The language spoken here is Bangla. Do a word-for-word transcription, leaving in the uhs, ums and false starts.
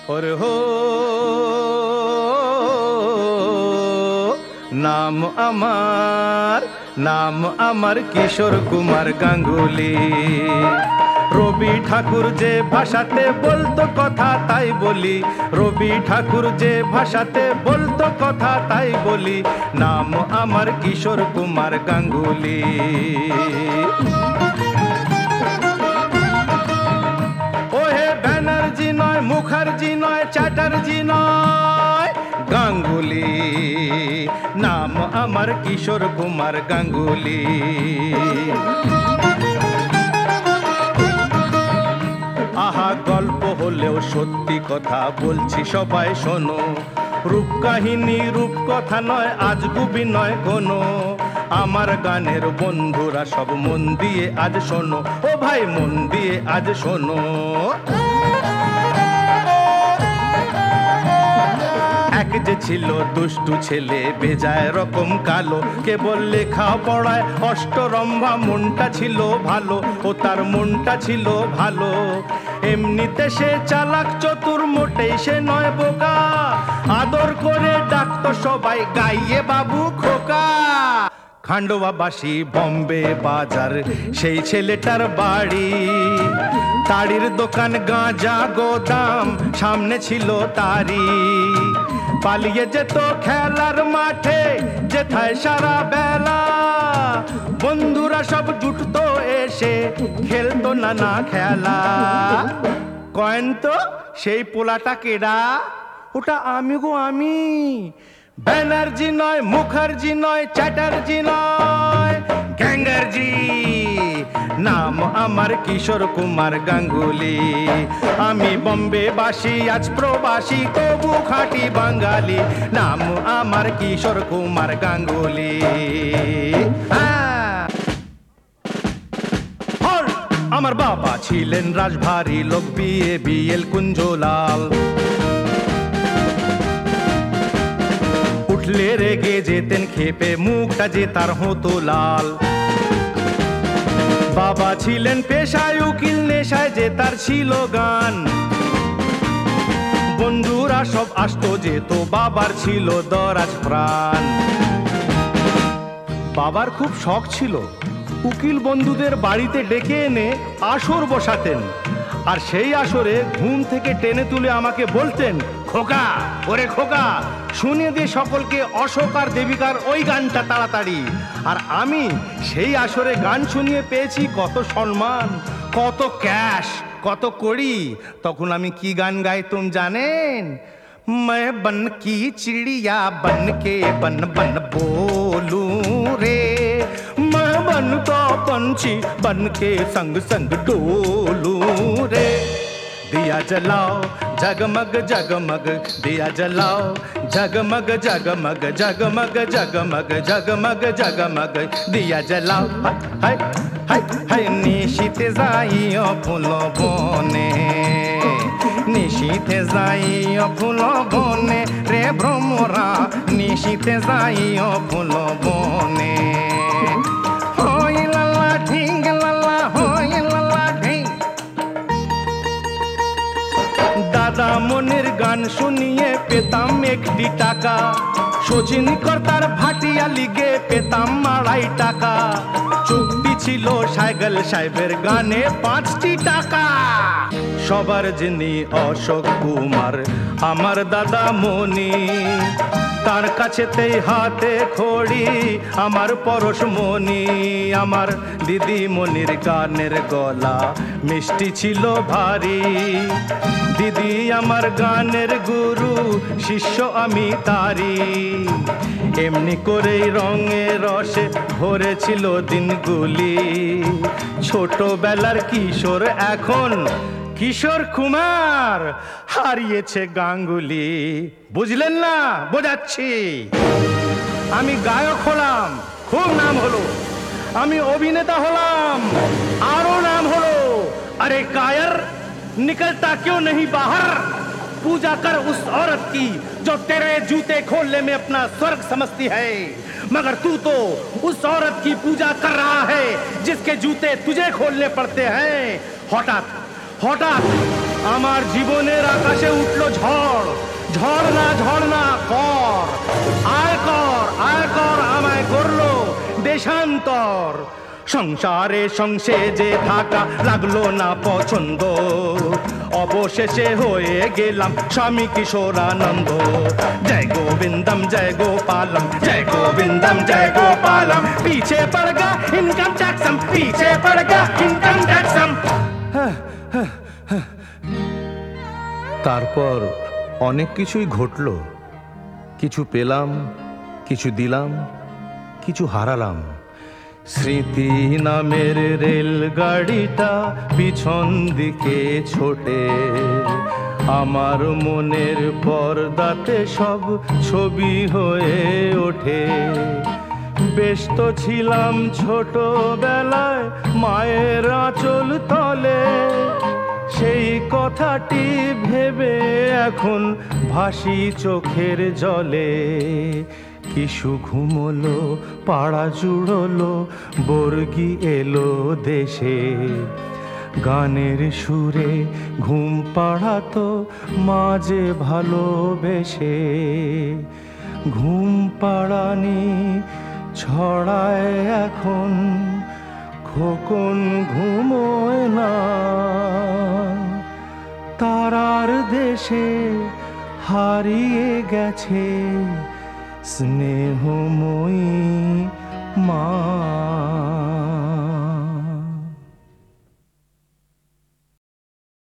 और हो নাম আমার নাম আমার কিশোর কুমার গাঙ্গুলি। রবি ঠাকুর যে ভাষাতে বলতো কথা তাই বলি, রবি ঠাকুর যে ভাষাতে বলতো কথা তাই বলি, নাম আমার কিশোর কুমার গাঙ্গুলি। ওহে ব্যানার্জি নয়, মুখার্জি নয়, চ্যাটার্জি নয়, গাঙ্গুলি, নাম আমার কিশোর কুমার গাঙ্গুলি। আহা গল্প হলেও সত্যি কথা বলছি সবাই শোনো, রূপ কাহিনী রূপ কথা নয়, আজগুবি নয় কোনো। আমার গানের বন্ধুরা সব মন দিয়ে আজ শোনো, ও ভাই মন দিয়ে আজ শোনো। এক যে ছিল দুষ্টু ছেলে বেজায় রকম কালো, কেবল লেখা পড়ায় অষ্টরম্ভা, মনটা ছিল ভালো, ও তার মনটা ছিল ভালো। এমনিতে সে চালাক চতুর, মোটেই সে নয় বোকা, আদর করে ডাকতো সবাই গাইয়ে বাবু খোকা। খান্ডোয়াবাসী বম্বে বাজার সেই ছেলেটার বাড়ি, তাড়ির দোকান গাঁজা গোদাম সামনে ছিল তারি। পালিয়ে যেত খেলার মাঠে যেথায় সারা বেলা, বন্ধুরা সব জুটতো এসে খেলতো নানা খেলা। কয়েন তো সেই পোলাটা কেডা? ওটা আমি গো আমি। ব্যানার্জি নয়, মুখার্জি নয়, চ্যাটার্জি নয়, গ্যাঙ্গার্জি, নাম আমার কিশোর কুমার গাঙ্গুলি। আমি বম্বে বাসী আজ প্রবাসী, তবু খাঁটি বাঙালি, নাম আমার কিশোর কুমার গাঙ্গুলি। আমার বাবা ছিলেন রাজভারী লোক, বিয়ে বিএল কুঞ্জলাল। উঠলে রেগে যেতেন খেপে, মুখটা যে তার হতো লাল। বাবা ছিলেন পেশায় উকিল, নেশায় যে তার ছিল গান। বন্ধুরা সব আসতো যেত, বাবার ছিল দরাজ প্রাণ। বাবার খুব শখ ছিল, উকিল বন্ধুদের বাড়িতে ডেকে এনে আসর বসাতেন, আর সেই আসরে ঘুম থেকে টেনে তুলে আমাকে বলতেন, খোকা ওরে খোকা, শুনিয়ে দিয়ে সকলকে অশোক আর দেবিকার ওই গানটা তাড়াতাড়ি। আর আমি সেই আসরে গান শুনিয়ে পেয়েছি কত সম্মান, কত ক্যাশ, কত কড়ি। তখন আমি কি গান গাইতাম জানেন? मैं बन की चिड़िया बन के बन बन बोलूं रे, मैं बन का पंछी बन के संग संग डोलूं रे। दिया जलाओ जगमग जगमग, दिया जलाओ जगमग जगमग, जगमग जगमग जगमग जगमग, दिया जलाओ। हाय हाय हाय निशिते जाइयो फूलो बने, নিশীথে যাইও ফুল বনে রে ভ্রমরা, নিশীথে যাইও ফুল বনে। হই লালা ঢিং লালা, হই লালা ঢিং। দাদা মনির গান শুনিয়ে পেতাম একটি টাকা, শচীন কর্তার ভাটিয়া লিগে পেতাম আড়াই টাকা। চুক্তি ছিল সাইকেল সাহেবের গানে পাঁচটি টাকা। সবার যিনি অশোক কুমার আমার দাদা মনি, তার কাছেতেই হাতে খড়ি আমার পরশমণি। আমার দিদি মনির গানের গলা মিষ্টি ছিল ভারী, দিদি আমার গানের গুরু, শিষ্য আমি তারি। এমনি করেই রঙে রসে ভরেছিল দিনগুলি, ছোটবেলার কিশোর এখন কিশোর কুমার হারিয়েছে গাঙ্গুলি। বুঝলেন না? বোঝাচ্ছি। আমি গায়ক হলাম, খুব নাম হলো। আমি অভিনেতা হলাম, আরো নাম হলো। अरे कायर निकलता क्यों नहीं बाहर, पूजा कर उस औरत की जो तेरे जूते खोलने में अपना स्वर्ग समझती है। मगर तू तो उस औरत की पूजा कर रहा है जिसके जूते तुझे खोलने पड़ते हैं। हठात হঠাৎ আমার জীবনের আকাশে উঠল ঝড়। ঝড় না ঝড় না কর, আয় কর আয় কর, আমায় করলো দেশান্তর। সংসারে সংসেজে থাকা লাগলো না পছন্দ, অবশেষে হয়ে গেলাম স্বামী কিশোরানন্দ। জয় গোবিন্দম জয় গোপালম, জয় গোবিন্দম জয় গোপালম, পিছে পড় গা ইনকাম ট্যাক্সম, পিছে পড় গা ইনকাম ট্যাক্সম। তারপর অনেক কিছুই ঘটলো। কিছু পেলাম, কিছু দিলাম, কিছু হারালাম। স্মৃতি নামের রেলগাড়িটা পিছন দিকে ছোটে, আমার মনের পর্দাতে সব ছবি হয়ে ওঠে। ব্যস্ত ছিলাম ছোটবেলায় মায়ের আঁচল তলে, সেই কথাটি ভেবে এখন ভাসি চোখের জলে। কিছু ঘুমলো, পাড়া জুড়লো, বর্গি এলো দেশে, গানের সুরে ঘুম পাড়াতো মাঝে ভালোবেসে। ঘুম পাড়ানি ছড়ায় এখন, খোকন ঘুমোয় না, তারার দেশে হারিয়ে গেছে স্নেহময়ী মা।